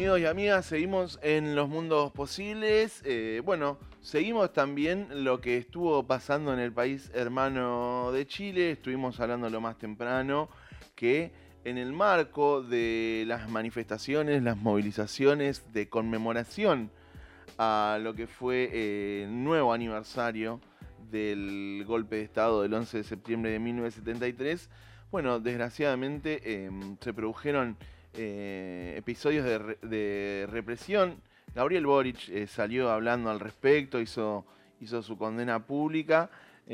Amigos y amigas, seguimos en Los Mundos Posibles. Seguimos también lo que estuvo pasando en el país hermano de Chile. Estuvimos hablando lo más temprano que en el marco de las manifestaciones, las movilizaciones de conmemoración a lo que fue el nuevo aniversario del golpe de Estado del 11 de septiembre de 1973, desgraciadamente se produjeron episodios de represión. Gabriel Boric salió hablando al respecto, hizo su condena pública.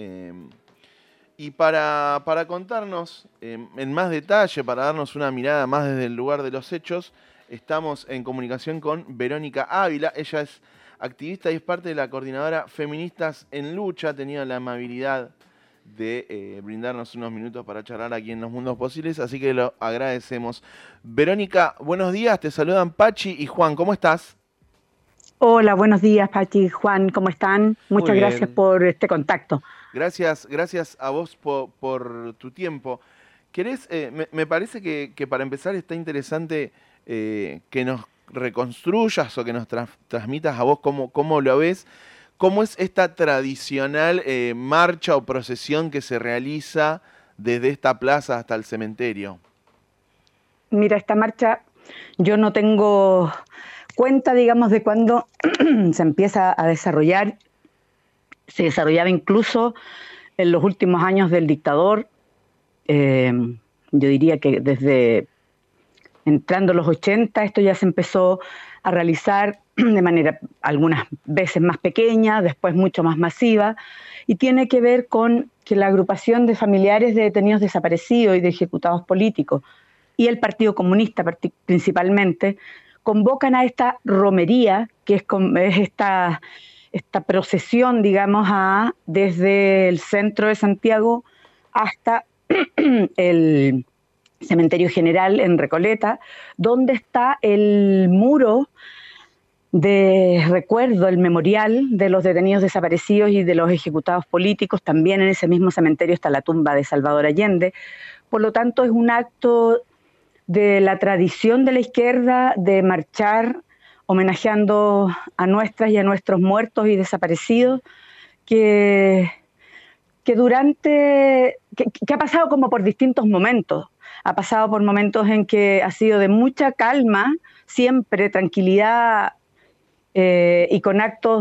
Y para contarnos en más detalle, para darnos una mirada más desde el lugar de los hechos, estamos en comunicación con Verónica Ávila. Ella es activista y es parte de la coordinadora Feministas en Lucha. Ha tenido la amabilidad de brindarnos unos minutos para charlar aquí en Los Mundos Posibles, así que lo agradecemos. Verónica, buenos días, te saludan Pachi y Juan, ¿cómo estás? Hola, buenos días, Pachi y Juan, ¿cómo están? Muchas gracias por este contacto. Gracias a vos por tu tiempo. ¿Querés? Me parece que para empezar está interesante que nos reconstruyas o que nos transmitas a vos cómo lo ves. ¿Cómo es esta tradicional marcha o procesión que se realiza desde esta plaza hasta el cementerio? Mira, esta marcha, yo no tengo cuenta, digamos, de cuándo se empieza a desarrollar. Se desarrollaba incluso en los últimos años del dictador. Yo diría que desde entrando los 80, esto ya se empezó a realizar de manera algunas veces más pequeña, después mucho más masiva, y tiene que ver con que la agrupación de familiares de detenidos desaparecidos y de ejecutados políticos y el Partido Comunista principalmente convocan a esta romería, que es esta procesión, digamos, desde el centro de Santiago hasta el Cementerio General en Recoleta, donde está el muro de recuerdo, el memorial de los detenidos desaparecidos y de los ejecutados políticos. También en ese mismo cementerio está la tumba de Salvador Allende. Por lo tanto, es un acto de la tradición de la izquierda de marchar homenajeando a nuestras y a nuestros muertos y desaparecidos, que ha pasado como por distintos momentos. Ha pasado por momentos en que ha sido de mucha calma, siempre tranquilidad, y con actos,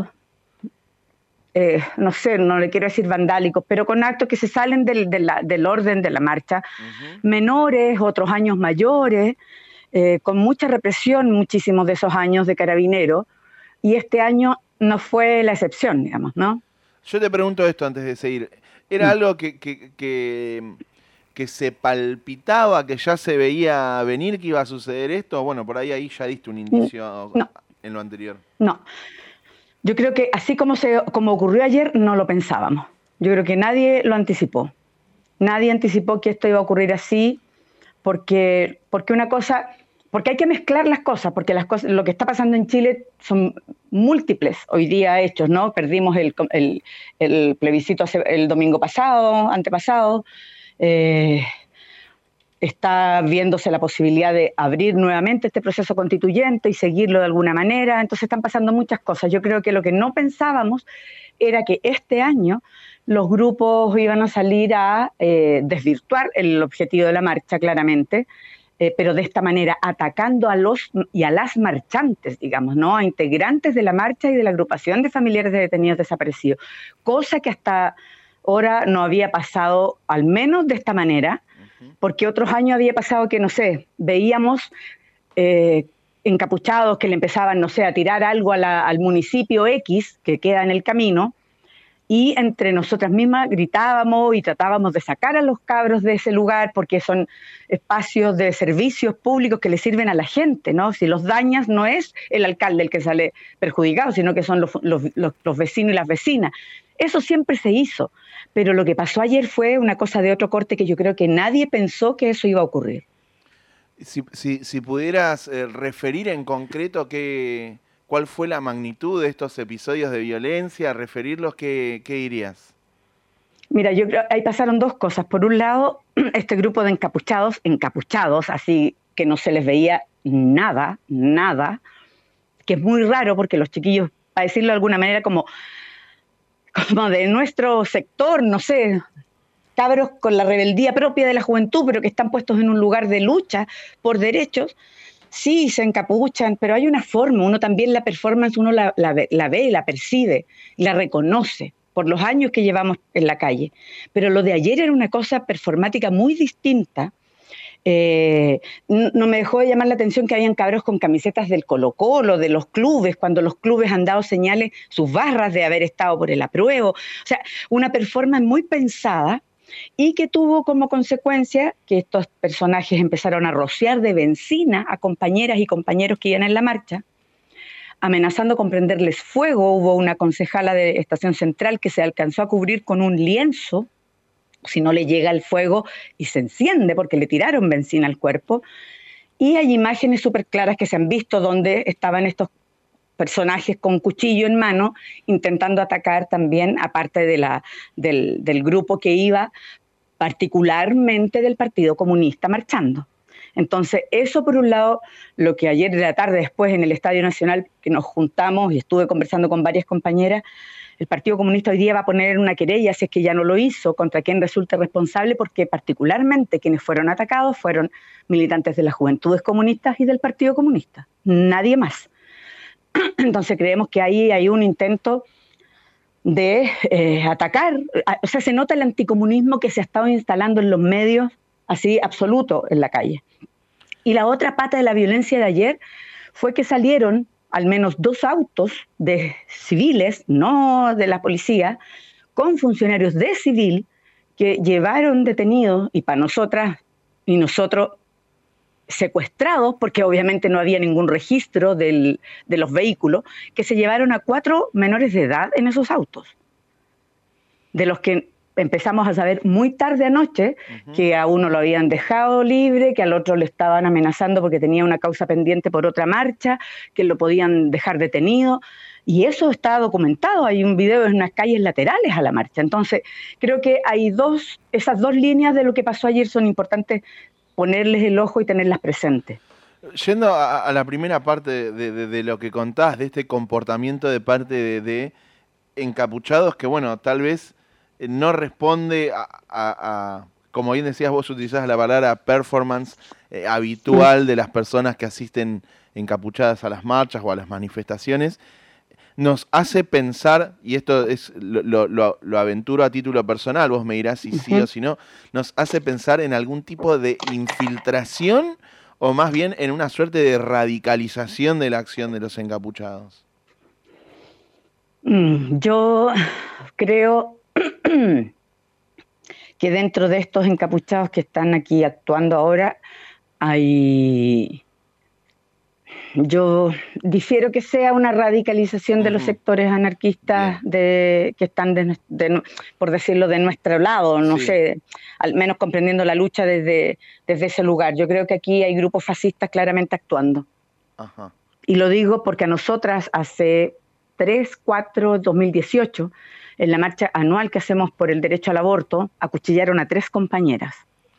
no sé, no le quiero decir vandálicos, pero con actos que se salen del orden de la marcha, menores, otros años mayores, con mucha represión, muchísimos de esos años de Carabineros, y este año no fue la excepción, digamos, ¿no? Yo te pregunto esto antes de seguir. ¿Era algo que se palpitaba, que ya se veía venir que iba a suceder esto? Bueno, por ahí ya diste un indicio en lo anterior. No. Yo creo que así como ocurrió ayer, no lo pensábamos. Yo creo que nadie lo anticipó. Nadie anticipó que esto iba a ocurrir así, porque hay que mezclar las cosas, porque lo que está pasando en Chile son múltiples hoy día hechos, ¿no? Perdimos el plebiscito el domingo antepasado. Está viéndose la posibilidad de abrir nuevamente este proceso constituyente y seguirlo de alguna manera. Entonces están pasando muchas cosas. Yo creo que lo que no pensábamos era que este año los grupos iban a salir a desvirtuar el objetivo de la marcha, claramente, pero de esta manera atacando a los y a las marchantes, digamos, ¿no? A integrantes de la marcha y de la agrupación de familiares de detenidos desaparecidos, cosa que hasta ahora no había pasado, al menos de esta manera, porque otros años había pasado que, no sé, veíamos encapuchados que le empezaban, no sé, a tirar algo al municipio X que queda en el camino, y entre nosotras mismas gritábamos y tratábamos de sacar a los cabros de ese lugar porque son espacios de servicios públicos que le sirven a la gente, ¿no? Si los dañas no es el alcalde el que sale perjudicado, sino que son los vecinos y las vecinas. Eso siempre se hizo, pero lo que pasó ayer fue una cosa de otro corte que yo creo que nadie pensó que eso iba a ocurrir. Si pudieras referir en concreto ¿cuál fue la magnitud de estos episodios de violencia? ¿Referirlos? ¿Qué dirías? Mira, yo creo ahí pasaron dos cosas. Por un lado, este grupo de encapuchados, así que no se les veía nada, que es muy raro porque los chiquillos, para decirlo de alguna manera, como de nuestro sector, no sé, cabros con la rebeldía propia de la juventud, pero que están puestos en un lugar de lucha por derechos, sí, se encapuchan, pero hay una forma, uno también la performance, uno la ve, la percibe, la reconoce por los años que llevamos en la calle. Pero lo de ayer era una cosa performática muy distinta. No me dejó de llamar la atención que habían cabros con camisetas del Colo-Colo, de los clubes, cuando los clubes han dado señales, sus barras de haber estado por el apruebo. O sea, una performance muy pensada y que tuvo como consecuencia que estos personajes empezaron a rociar de benzina a compañeras y compañeros que iban en la marcha, amenazando con prenderles fuego. Hubo una concejala de Estación Central que se alcanzó a cubrir con un lienzo, si no le llega el fuego y se enciende porque le tiraron benzina al cuerpo. Y hay imágenes súper claras que se han visto donde estaban estos personajes con cuchillo en mano intentando atacar también, aparte del grupo que iba particularmente del Partido Comunista marchando. Entonces, eso por un lado, lo que ayer de la tarde después en el Estadio Nacional, que nos juntamos y estuve conversando con varias compañeras, el Partido Comunista hoy día va a poner una querella, si es que ya no lo hizo, contra quien resulte responsable, porque particularmente quienes fueron atacados fueron militantes de las Juventudes Comunistas y del Partido Comunista, nadie más. Entonces creemos que ahí hay un intento de atacar, o sea, se nota el anticomunismo que se ha estado instalando en los medios, así absoluto en la calle. Y la otra pata de la violencia de ayer fue que salieron al menos 2 autos de civiles, no de la policía, con funcionarios de civil que llevaron detenidos, y para nosotras y nosotros secuestrados, porque obviamente no había ningún registro de los vehículos, que se llevaron a 4 menores de edad en esos autos, de los que empezamos a saber muy tarde anoche que a uno lo habían dejado libre, que al otro le estaban amenazando porque tenía una causa pendiente por otra marcha, que lo podían dejar detenido, y eso está documentado, hay un video en unas calles laterales a la marcha. Entonces creo que hay esas dos líneas de lo que pasó ayer son importantes ponerles el ojo y tenerlas presentes. Yendo a la primera parte de lo que contás, de este comportamiento de parte de encapuchados que, bueno, tal vez no responde como bien decías vos, utilizás la palabra performance habitual de las personas que asisten encapuchadas a las marchas o a las manifestaciones, nos hace pensar, y esto es lo aventuro a título personal, vos me dirás si sí o si no, nos hace pensar en algún tipo de infiltración o más bien en una suerte de radicalización de la acción de los encapuchados. Yo creo que dentro de estos encapuchados que están aquí actuando ahora, yo difiero que sea una radicalización de los sectores anarquistas que están, por decirlo, de nuestro lado, no sé, al menos comprendiendo la lucha desde ese lugar. Yo creo que aquí hay grupos fascistas claramente actuando. Ajá. Y lo digo porque a nosotras hace 2018, en la marcha anual que hacemos por el derecho al aborto, acuchillaron a 3 compañeras.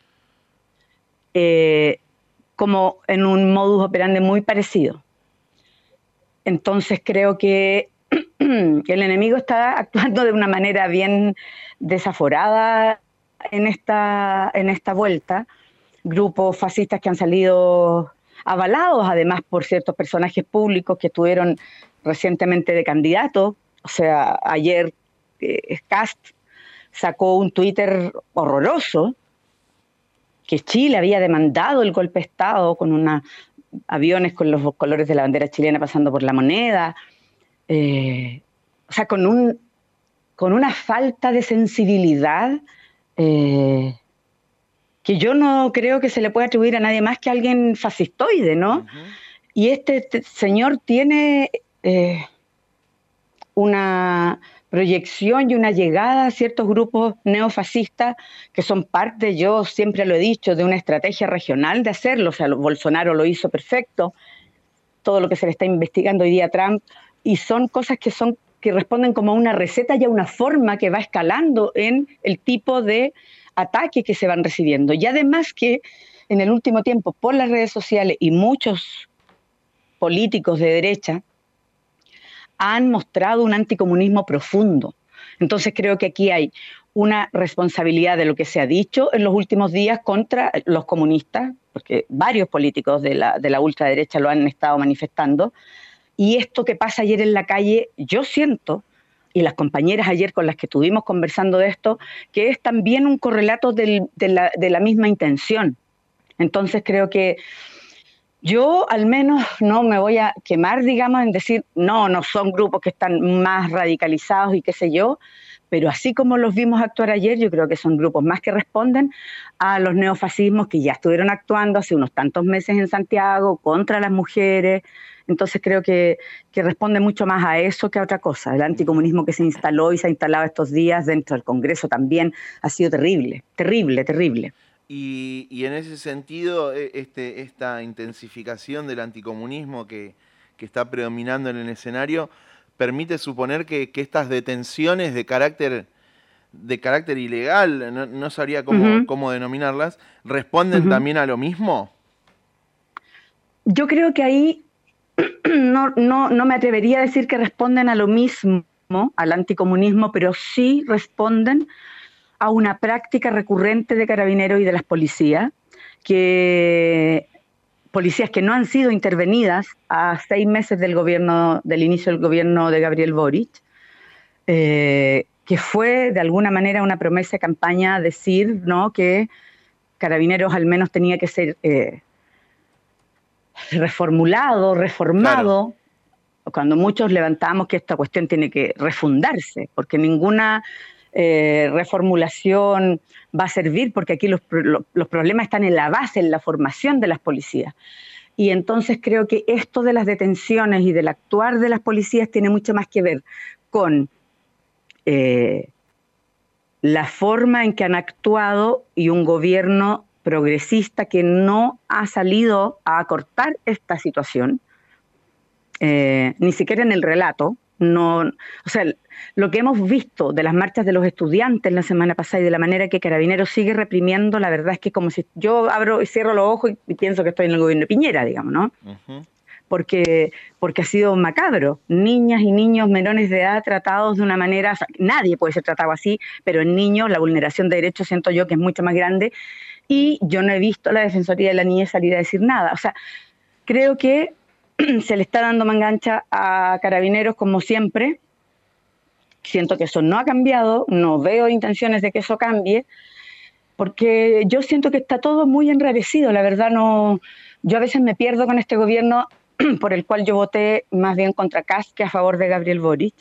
Como en un modus operandi muy parecido. Entonces creo que el enemigo está actuando de una manera bien desaforada en esta vuelta. Grupos fascistas que han salido avalados además por ciertos personajes públicos que estuvieron recientemente de candidato. O sea, ayer Kast sacó un Twitter horroroso que Chile había demandado el golpe de Estado con aviones con los colores de la bandera chilena pasando por la moneda, o sea, con una falta de sensibilidad que yo no creo que se le pueda atribuir a nadie más que a alguien fascistoide, ¿no? Y este señor tiene una proyección y una llegada a ciertos grupos neofascistas que son parte, yo siempre lo he dicho, de una estrategia regional de hacerlo. O sea, Bolsonaro lo hizo perfecto, todo lo que se le está investigando hoy día a Trump, y son cosas que responden como a una receta y a una forma que va escalando en el tipo de ataques que se van recibiendo. Y además que en el último tiempo, por las redes sociales y muchos políticos de derecha han mostrado un anticomunismo profundo. Entonces creo que aquí hay una responsabilidad de lo que se ha dicho en los últimos días contra los comunistas, porque varios políticos de la ultraderecha lo han estado manifestando, y esto que pasa ayer en la calle, yo siento, y las compañeras ayer con las que estuvimos conversando de esto, que es también un correlato de la misma intención. Entonces creo que yo al menos no me voy a quemar, digamos, en decir, no son grupos que están más radicalizados y qué sé yo, pero así como los vimos actuar ayer, yo creo que son grupos más que responden a los neofascismos que ya estuvieron actuando hace unos tantos meses en Santiago contra las mujeres. Entonces creo que responde mucho más a eso que a otra cosa. El anticomunismo que se instaló y se ha instalado estos días dentro del Congreso también ha sido terrible, terrible, terrible. Y en ese sentido, esta intensificación del anticomunismo que está predominando en el escenario permite suponer que estas detenciones de carácter ilegal, no sabría cómo denominarlas, responden también a lo mismo. Yo creo que ahí no me atrevería a decir que responden a lo mismo, al anticomunismo, pero sí responden a una práctica recurrente de carabineros y de las policías, policías que no han sido intervenidas a 6 meses del inicio del gobierno de Gabriel Boric, que fue de alguna manera una promesa de campaña decir, ¿no?, que Carabineros al menos tenía que ser reformado, Claro. cuando muchos levantamos que esta cuestión tiene que refundarse, porque ninguna reformulación va a servir, porque aquí los problemas están en la base, en la formación de las policías. Y entonces creo que esto de las detenciones y del actuar de las policías tiene mucho más que ver con la forma en que han actuado y un gobierno progresista que no ha salido a acortar esta situación, ni siquiera en el relato. No, o sea, lo que hemos visto de las marchas de los estudiantes la semana pasada y de la manera que Carabineros sigue reprimiendo, la verdad es que como si yo abro y cierro los ojos y pienso que estoy en el gobierno de Piñera, digamos, ¿no? Uh-huh. Porque ha sido macabro. Niñas y niños menores de edad tratados de una manera, o sea, nadie puede ser tratado así, pero en niños la vulneración de derechos siento yo que es mucho más grande, y yo no he visto a la Defensoría de la Niñez salir a decir nada. O sea, creo que se le está dando mangancha a Carabineros como siempre. Siento que eso no ha cambiado, no veo intenciones de que eso cambie, porque yo siento que está todo muy enrarecido. La verdad, yo a veces me pierdo con este gobierno por el cual yo voté más bien contra Kast que a favor de Gabriel Boric.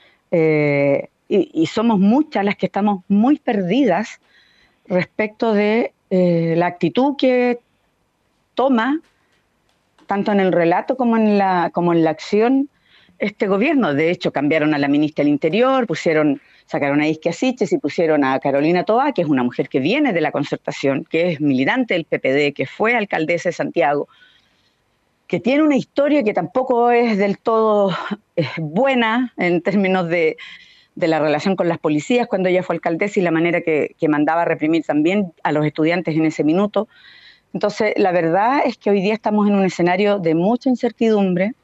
Y somos muchas las que estamos muy perdidas respecto de la actitud que toma, tanto en el relato como en la acción, este gobierno. De hecho, cambiaron a la ministra del Interior, sacaron a Isquia Siches y pusieron a Carolina Toá, que es una mujer que viene de la Concertación, que es militante del PPD, que fue alcaldesa de Santiago, que tiene una historia que tampoco es del todo buena en términos de la relación con las policías cuando ella fue alcaldesa y la manera que mandaba a reprimir también a los estudiantes en ese minuto. Entonces, la verdad es que hoy día estamos en un escenario de mucha incertidumbre.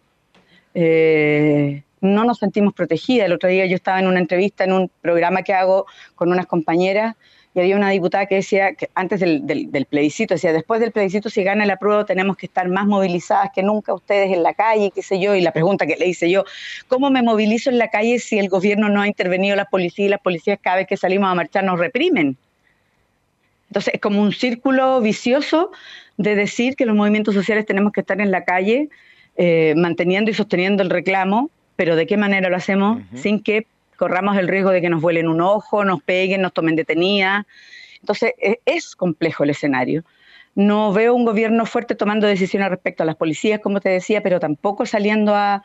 No nos sentimos protegidas. El otro día yo estaba en una entrevista en un programa que hago con unas compañeras y había una diputada que decía que antes del plebiscito, decía, después del plebiscito, si gana el apruebo, tenemos que estar más movilizadas que nunca ustedes en la calle, qué sé yo. Y la pregunta que le hice yo, ¿cómo me movilizo en la calle si el gobierno no ha intervenido las policías y las policías cada vez que salimos a marchar nos reprimen? Entonces es como un círculo vicioso de decir que los movimientos sociales tenemos que estar en la calle manteniendo y sosteniendo el reclamo, pero ¿de qué manera lo hacemos? Sin que corramos el riesgo de que nos vuelen un ojo, nos peguen, nos tomen detenidas. Entonces es complejo el escenario. No veo un gobierno fuerte tomando decisiones respecto a las policías, como te decía, pero tampoco saliendo a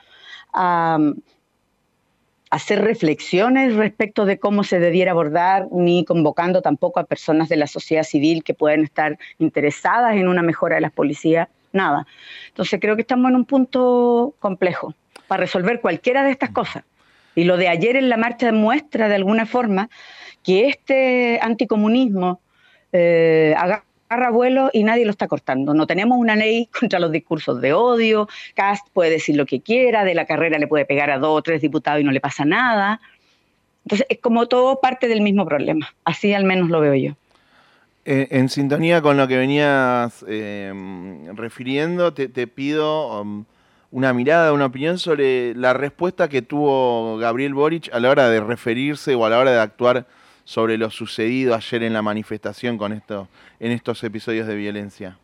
hacer reflexiones respecto de cómo se debiera abordar, ni convocando tampoco a personas de la sociedad civil que puedan estar interesadas en una mejora de las policías, nada. Entonces creo que estamos en un punto complejo para resolver cualquiera de estas cosas. Y lo de ayer en la marcha demuestra de alguna forma que este anticomunismo agarra agarra vuelo y nadie lo está cortando. No tenemos una ley contra los discursos de odio, Kast puede decir lo que quiera, De la Carrera le puede pegar a 2 o 3 diputados y no le pasa nada. Entonces es como todo parte del mismo problema, así al menos lo veo yo. En sintonía con lo que venías refiriendo, te pido una mirada, una opinión sobre la respuesta que tuvo Gabriel Boric a la hora de referirse o a la hora de actuar sobre lo sucedido ayer en la manifestación en estos episodios de violencia.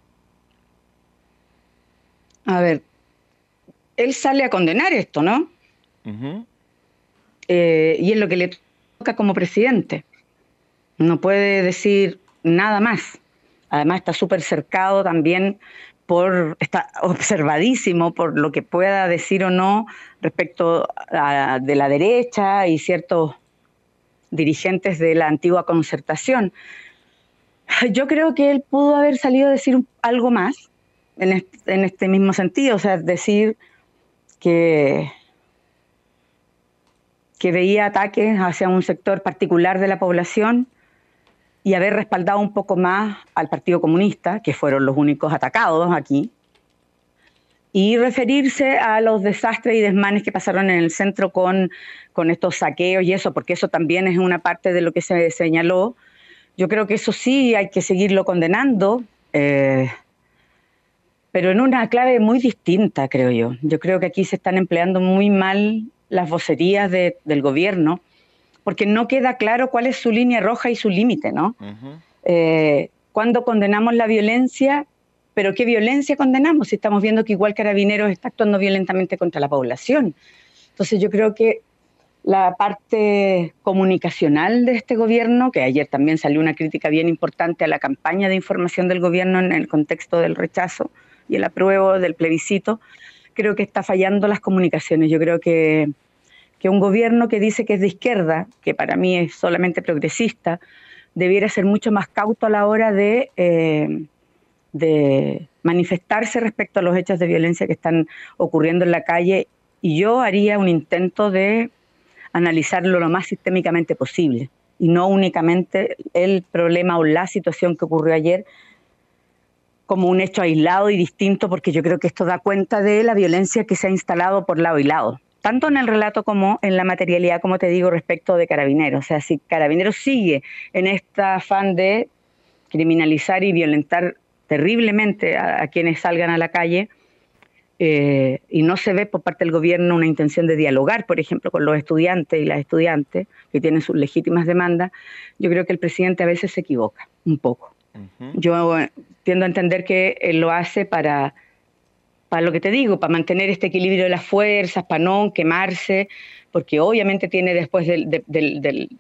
A ver, él sale a condenar esto, ¿no? Uh-huh. Y es lo que le toca como presidente. No puede decir nada más. Además está súper cercado también está observadísimo por lo que pueda decir o no respecto de la derecha y ciertos dirigentes de la antigua Concertación. Yo creo que él pudo haber salido a decir algo más en este mismo sentido, o sea, decir que veía ataques hacia un sector particular de la población y haber respaldado un poco más al Partido Comunista, que fueron los únicos atacados aquí, y referirse a los desastres y desmanes que pasaron en el centro con estos saqueos y eso, porque eso también es una parte de lo que se señaló. Yo creo que eso sí hay que seguirlo condenando, pero en una clave muy distinta, creo yo. Yo creo que aquí se están empleando muy mal las vocerías del gobierno, porque no queda claro cuál es su línea roja y su límite, ¿no? Uh-huh. Cuando condenamos la violencia, pero ¿qué violencia condenamos? Si estamos viendo que igual Carabineros está actuando violentamente contra la población. Entonces yo creo que la parte comunicacional de este gobierno, que ayer también salió una crítica bien importante a la campaña de información del gobierno en el contexto del rechazo y el apruebo del plebiscito, creo que está fallando las comunicaciones. Yo creo que un gobierno que dice que es de izquierda, que para mí es solamente progresista, debiera ser mucho más cauto a la hora de manifestarse respecto a los hechos de violencia que están ocurriendo en la calle, y yo haría un intento de analizarlo lo más sistémicamente posible y no únicamente el problema o la situación que ocurrió ayer como un hecho aislado y distinto, porque yo creo que esto da cuenta de la violencia que se ha instalado por lado y lado, tanto en el relato como en la materialidad, como te digo, respecto de Carabineros. O sea, si Carabineros sigue en este afán de criminalizar y violentar terriblemente a quienes salgan a la calle, y no se ve por parte del gobierno una intención de dialogar, por ejemplo, con los estudiantes y las estudiantes que tienen sus legítimas demandas, yo creo que el presidente a veces se equivoca un poco. Uh-huh. Yo tiendo a entender que él lo hace para lo que te digo, para mantener este equilibrio de las fuerzas, para no quemarse, porque obviamente tiene después de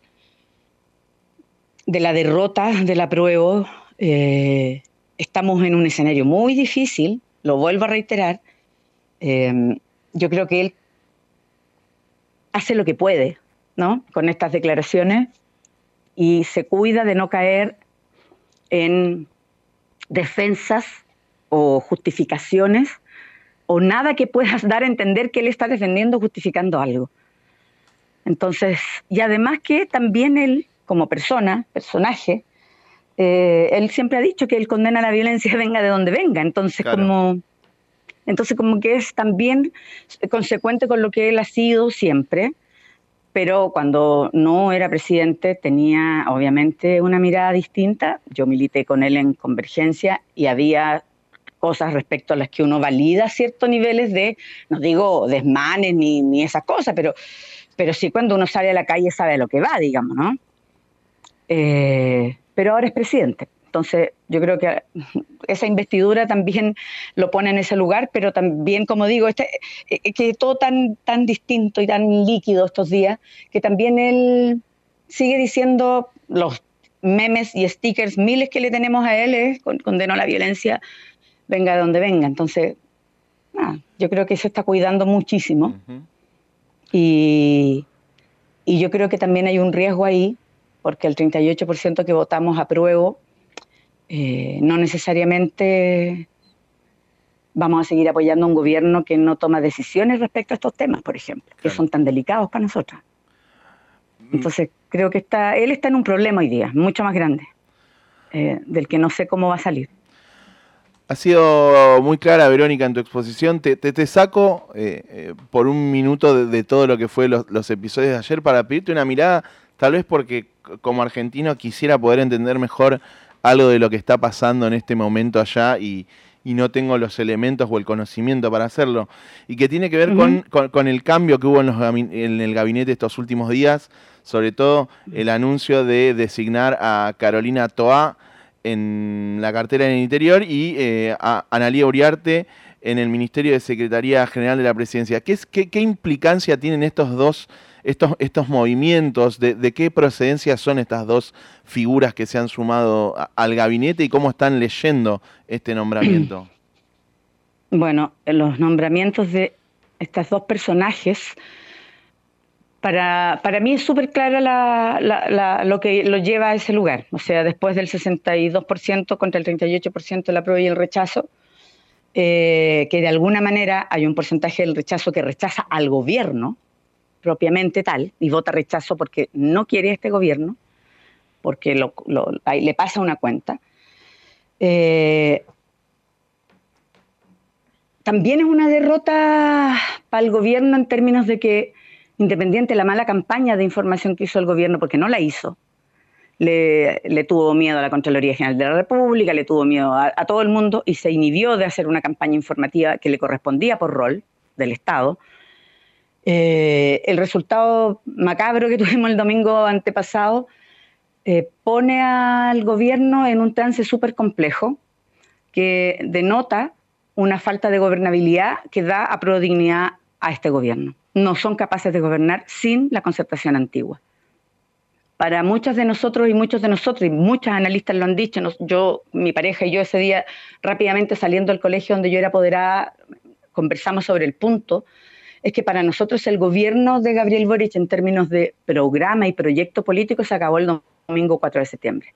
la derrota del apruebo, estamos en un escenario muy difícil, lo vuelvo a reiterar. Yo creo que él hace lo que puede, ¿no?, con estas declaraciones, y se cuida de no caer en defensas o justificaciones o nada que puedas dar a entender que él está defendiendo o justificando algo. Entonces, y además que también él, como personaje, él siempre ha dicho que él condena la violencia venga de donde venga, entonces claro. como que es también consecuente con lo que él ha sido siempre, pero cuando no era presidente tenía obviamente una mirada distinta. Yo milité con él en Convergencia y había cosas respecto a las que uno valida ciertos niveles de, no digo desmanes ni esas cosas, pero sí cuando uno sale a la calle sabe a lo que va, digamos, ¿no? Pero ahora es presidente. Entonces, yo creo que esa investidura también lo pone en ese lugar, pero también, como digo, que todo tan distinto y tan líquido estos días, que también él sigue diciendo los memes y stickers miles que le tenemos a él, condenó la violencia, venga de donde venga. Entonces, yo creo que se está cuidando muchísimo. Uh-huh. Y yo creo que también hay un riesgo ahí, porque el 38% que votamos apruebo, no necesariamente vamos a seguir apoyando a un gobierno que no toma decisiones respecto a estos temas, por ejemplo, que son tan delicados para nosotros. Entonces, creo que él está en un problema hoy día, mucho más grande. del que no sé cómo va a salir. Ha sido muy clara, Verónica, en tu exposición. Te saco por un minuto de todo lo que fue los episodios de ayer para pedirte una mirada, tal vez porque como argentino quisiera poder entender mejor algo de lo que está pasando en este momento allá y no tengo los elementos o el conocimiento para hacerlo. Y que tiene que ver con el cambio que hubo en el gabinete estos últimos días, sobre todo el anuncio de designar a Carolina Toá en la cartera del Interior y a Analía Uriarte en el Ministerio de Secretaría General de la Presidencia. ¿Qué implicancia tienen estos movimientos? ¿De qué procedencia son estas dos figuras que se han sumado al gabinete y cómo están leyendo este nombramiento? Bueno, los nombramientos de estos dos personajes, para mí es súper clara lo que lo lleva a ese lugar. O sea, después del 62% contra el 38% la apruebo y el rechazo, que de alguna manera hay un porcentaje del rechazo que rechaza al gobierno propiamente tal, y vota rechazo porque no quiere este gobierno, porque le pasa una cuenta. También es una derrota para el gobierno en términos de que, independiente de la mala campaña de información que hizo el gobierno, porque no la hizo, le tuvo miedo a la Contraloría General de la República, le tuvo miedo a todo el mundo y se inhibió de hacer una campaña informativa que le correspondía por rol del Estado. El resultado macabro que tuvimos el domingo antepasado pone al gobierno en un trance súper complejo que denota una falta de gobernabilidad que da aprobodignidad a este gobierno. No son capaces de gobernar sin la concertación antigua. Para muchos de nosotros y muchos analistas lo han dicho, mi pareja y yo ese día, rápidamente saliendo del colegio donde yo era apoderada, conversamos sobre el punto, es que para nosotros el gobierno de Gabriel Boric en términos de programa y proyecto político se acabó el domingo 4 de septiembre.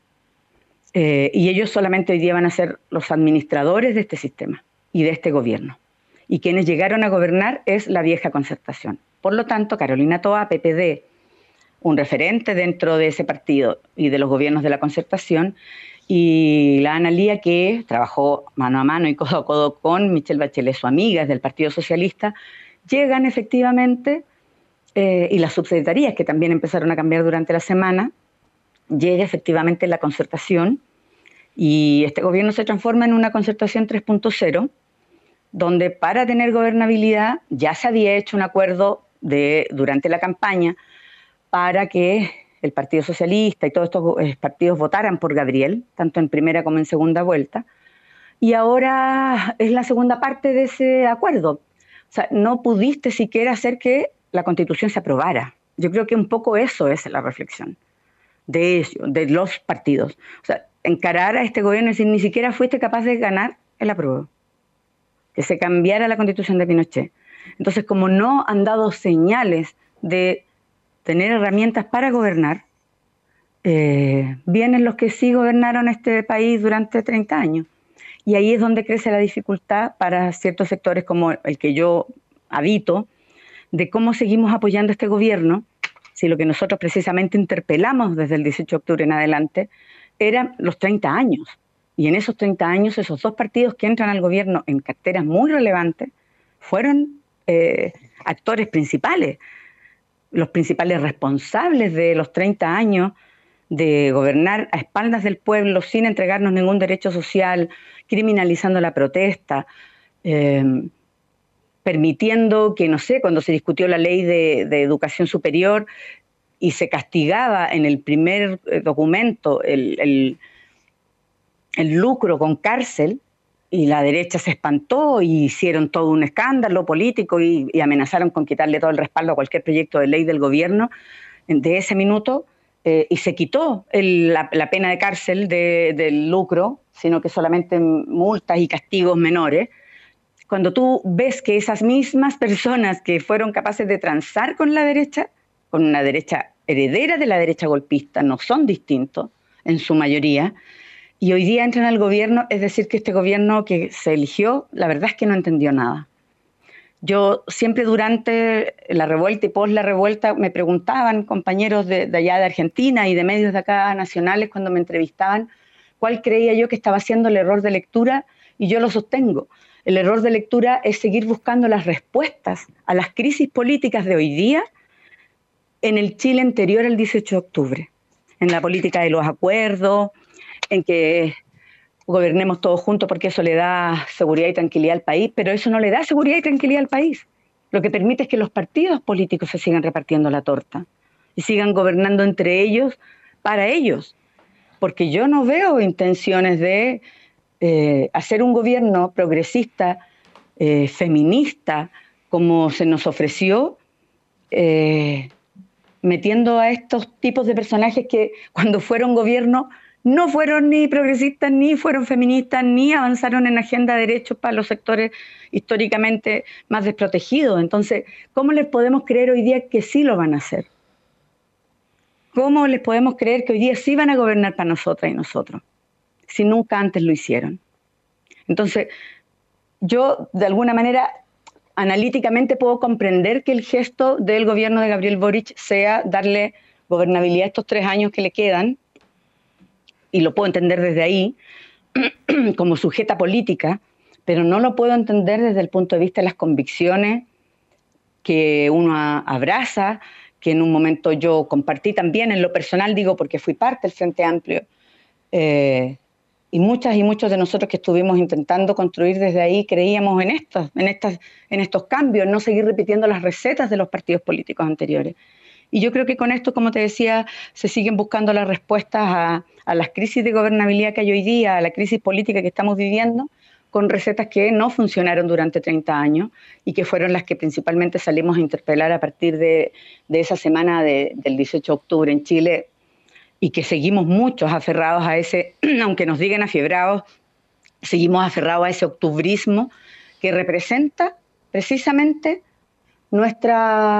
Y ellos solamente hoy día van a ser los administradores de este sistema y de este gobierno. Y quienes llegaron a gobernar es la vieja concertación. Por lo tanto, Carolina Toá, PPD, un referente dentro de ese partido y de los gobiernos de la concertación, y la Analía, que trabajó mano a mano y codo a codo con Michelle Bachelet, su amiga, es del Partido Socialista, llegan efectivamente, y las subsecretarías que también empezaron a cambiar durante la semana, llega efectivamente la concertación y este gobierno se transforma en una concertación 3.0, donde para tener gobernabilidad ya se había hecho un acuerdo durante la campaña para que el Partido Socialista y todos estos partidos votaran por Gabriel, tanto en primera como en segunda vuelta, y ahora es la segunda parte de ese acuerdo. O sea, no pudiste siquiera hacer que la Constitución se aprobara. Yo creo que un poco eso es la reflexión de ellos, de los partidos. O sea, encarar a este gobierno y decir, ni siquiera fuiste capaz de ganar el apruebo, que se cambiara la Constitución de Pinochet. Entonces, como no han dado señales de tener herramientas para gobernar, vienen los que sí gobernaron este país durante 30 años. Y ahí es donde crece la dificultad para ciertos sectores como el que yo habito, de cómo seguimos apoyando a este gobierno, si lo que nosotros precisamente interpelamos desde el 18 de octubre en adelante eran los 30 años. Y en esos 30 años, esos dos partidos que entran al gobierno en carteras muy relevantes fueron actores principales, los principales responsables de los 30 años de gobernar a espaldas del pueblo sin entregarnos ningún derecho social, criminalizando la protesta, permitiendo que, no sé, cuando se discutió la ley de educación superior y se castigaba en el primer documento el lucro con cárcel, y la derecha se espantó y hicieron todo un escándalo político y amenazaron con quitarle todo el respaldo a cualquier proyecto de ley del gobierno de ese minuto, y se quitó la pena de cárcel del lucro, sino que solamente multas y castigos menores. Cuando tú ves que esas mismas personas que fueron capaces de transar con la derecha, con una derecha heredera de la derecha golpista, no son distintos en su mayoría, y hoy día entran al gobierno, es decir, que este gobierno que se eligió, la verdad es que no entendió nada. Yo siempre durante la revuelta y post la revuelta me preguntaban compañeros de allá de Argentina y de medios de acá nacionales cuando me entrevistaban, cuál creía yo que estaba haciendo el error de lectura, y yo lo sostengo. El error de lectura es seguir buscando las respuestas a las crisis políticas de hoy día en el Chile anterior al 18 de octubre, en la política de los acuerdos, en que gobernemos todos juntos porque eso le da seguridad y tranquilidad al país, pero eso no le da seguridad y tranquilidad al país. Lo que permite es que los partidos políticos se sigan repartiendo la torta y sigan gobernando entre ellos para ellos, porque yo no veo intenciones de hacer un gobierno progresista, feminista, como se nos ofreció, metiendo a estos tipos de personajes que cuando fueron gobierno no fueron ni progresistas, ni fueron feministas, ni avanzaron en agenda de derechos para los sectores históricamente más desprotegidos. Entonces, ¿cómo les podemos creer hoy día que sí lo van a hacer? ¿Cómo les podemos creer que hoy día sí van a gobernar para nosotras y nosotros, si nunca antes lo hicieron? Entonces, yo de alguna manera analíticamente puedo comprender que el gesto del gobierno de Gabriel Boric sea darle gobernabilidad a estos 3 años que le quedan, y lo puedo entender desde ahí, como sujeta política, pero no lo puedo entender desde el punto de vista de las convicciones que uno abraza, que en un momento yo compartí también en lo personal, digo, porque fui parte del Frente Amplio, y muchas y muchos de nosotros que estuvimos intentando construir desde ahí creíamos en estos cambios, en no seguir repitiendo las recetas de los partidos políticos anteriores. Y yo creo que con esto, como te decía, se siguen buscando las respuestas a las crisis de gobernabilidad que hay hoy día, a la crisis política que estamos viviendo, con recetas que no funcionaron durante 30 años y que fueron las que principalmente salimos a interpelar a partir de esa semana del 18 de octubre en Chile, y que seguimos muchos aferrados a ese, aunque nos digan afiebrados, seguimos aferrados a ese octubrismo que representa precisamente nuestro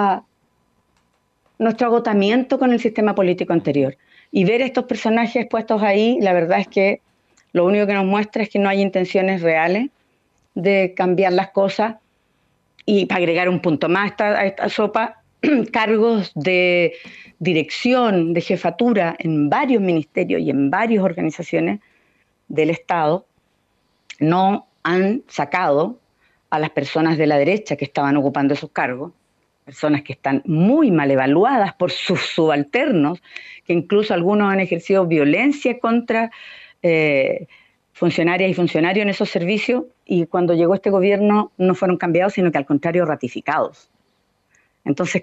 agotamiento con el sistema político anterior. Y ver estos personajes puestos ahí, la verdad es que lo único que nos muestra es que no hay intenciones reales de cambiar las cosas. Y para agregar un punto más a esta sopa, cargos de dirección, de jefatura en varios ministerios y en varias organizaciones del Estado no han sacado a las personas de la derecha que estaban ocupando esos cargos, personas que están muy mal evaluadas por sus subalternos, que incluso algunos han ejercido violencia contra funcionarias y funcionarios en esos servicios, y cuando llegó este gobierno no fueron cambiados, sino que al contrario ratificados. Entonces,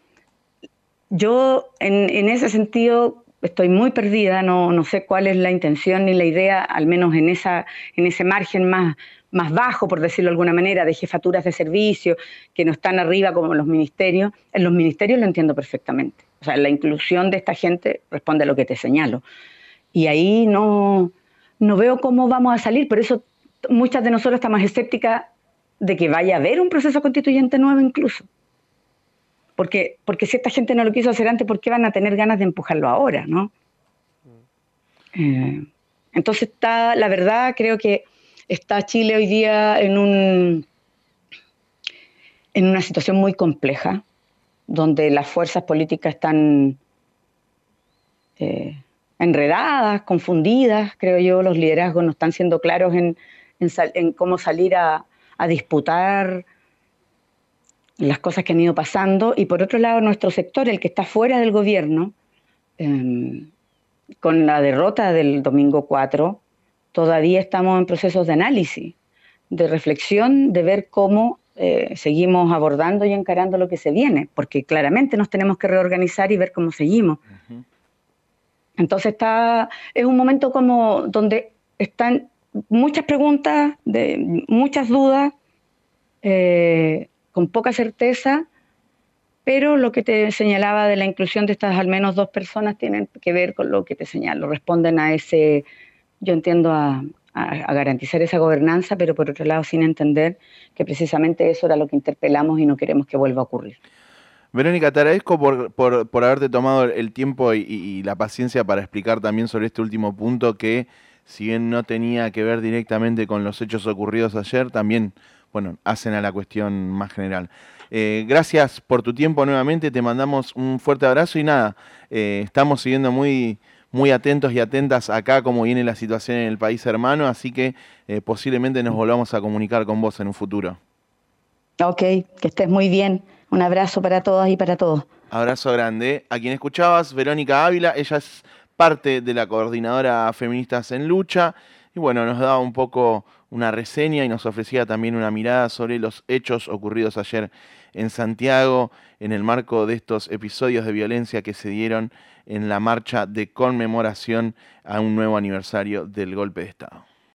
yo en ese sentido estoy muy perdida, no sé cuál es la intención ni la idea, al menos en ese margen más bajo, por decirlo de alguna manera, de jefaturas de servicio, que no están arriba como los ministerios. En los ministerios lo entiendo perfectamente. O sea, la inclusión de esta gente responde a lo que te señalo. Y ahí no veo cómo vamos a salir, por eso muchas de nosotros estamos escépticas de que vaya a haber un proceso constituyente nuevo incluso. Porque si esta gente no lo quiso hacer antes, ¿por qué van a tener ganas de empujarlo ahora, no? Entonces la verdad, creo que está Chile hoy día en una situación muy compleja, donde las fuerzas políticas están enredadas, confundidas, creo yo, los liderazgos no están siendo claros en cómo salir a disputar las cosas que han ido pasando, y por otro lado nuestro sector, el que está fuera del gobierno, con la derrota del domingo 4, todavía estamos en procesos de análisis, de reflexión, de ver cómo seguimos abordando y encarando lo que se viene, porque claramente nos tenemos que reorganizar y ver cómo seguimos. Uh-huh. Entonces es un momento como donde están muchas preguntas, muchas dudas, con poca certeza, pero lo que te señalaba de la inclusión de estas al menos 2 personas tienen que ver con lo que te señalo, responden a ese, yo entiendo, a garantizar esa gobernanza, pero por otro lado sin entender que precisamente eso era lo que interpelamos y no queremos que vuelva a ocurrir. Verónica, te agradezco por haberte tomado el tiempo y la paciencia para explicar también sobre este último punto que, si bien no tenía que ver directamente con los hechos ocurridos ayer, también, bueno, hacen a la cuestión más general. Gracias por tu tiempo nuevamente, te mandamos un fuerte abrazo y nada, estamos siguiendo muy muy atentos y atentas acá cómo viene la situación en el país hermano, así que posiblemente nos volvamos a comunicar con vos en un futuro. Ok, que estés muy bien. Un abrazo para todas y para todos. Abrazo grande. A quien escuchabas, Verónica Ávila, ella es parte de la coordinadora Feministas en Lucha y bueno, nos daba un poco una reseña y nos ofrecía también una mirada sobre los hechos ocurridos ayer en Santiago en el marco de estos episodios de violencia que se dieron en la marcha de conmemoración a un nuevo aniversario del golpe de Estado.